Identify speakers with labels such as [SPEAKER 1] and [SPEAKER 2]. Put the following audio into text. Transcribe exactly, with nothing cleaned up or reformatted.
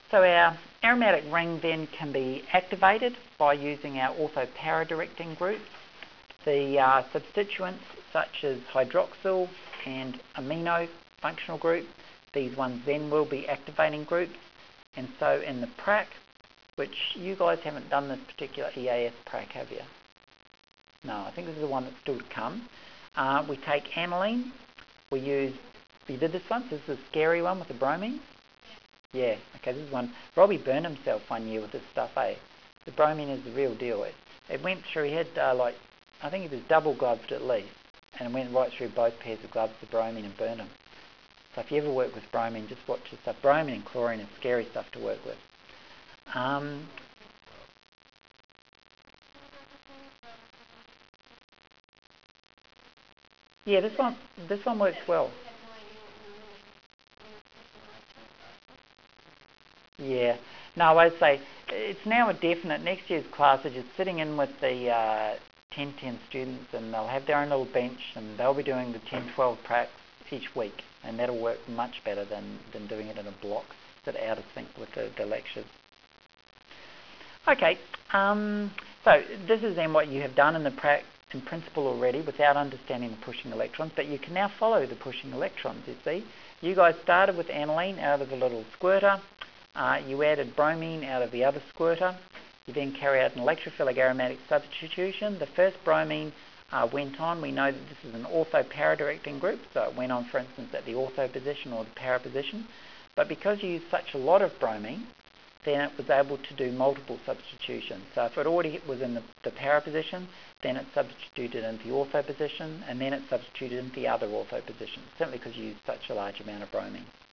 [SPEAKER 1] So our aromatic ring then can be activated by using our ortho-para-directing groups. The uh, substituents such as hydroxyl and amino functional group, these ones then will be activating groups. And so in the prac, which you guys haven't done this particular E A S prac, have you? No, I think this is the one that's still to come. Uh, we take aniline, we use, you did this one, so this is a scary one with the bromine. Yeah, okay, this is one. Robbie burned himself one year with this stuff, eh? The bromine is the real deal. It, it went through, he had uh, like, I think he was double gloved at least, and it went right through both pairs of gloves, the bromine, and burned him. So if you ever work with bromine, just watch this stuff. Bromine and chlorine is scary stuff to work with. Um, yeah, this one, this one works well. Yeah. No, I'd say it's now a definite. Next year's class are just sitting in with the uh, ten ten students, and they'll have their own little bench, and they'll be doing the ten twelve pracs each week, and that'll work much better than, than doing it in a block that are out of sync with the, the lectures. Okay, um, so this is then what you have done in the prac in principle already without understanding the pushing electrons, but you can now follow the pushing electrons, you see. You guys started with aniline out of the little squirter. Uh, you added bromine out of the other squirter. You then carry out an electrophilic aromatic substitution. The first bromine uh, went on. We know that this is an ortho-para-directing group, so it went on, for instance, at the ortho position or the para position. But because you used such a lot of bromine, then it was able to do multiple substitutions. So if it already was in the, the para position, then it substituted into the ortho position, and then it substituted into the other ortho position, simply because you used such a large amount of bromine.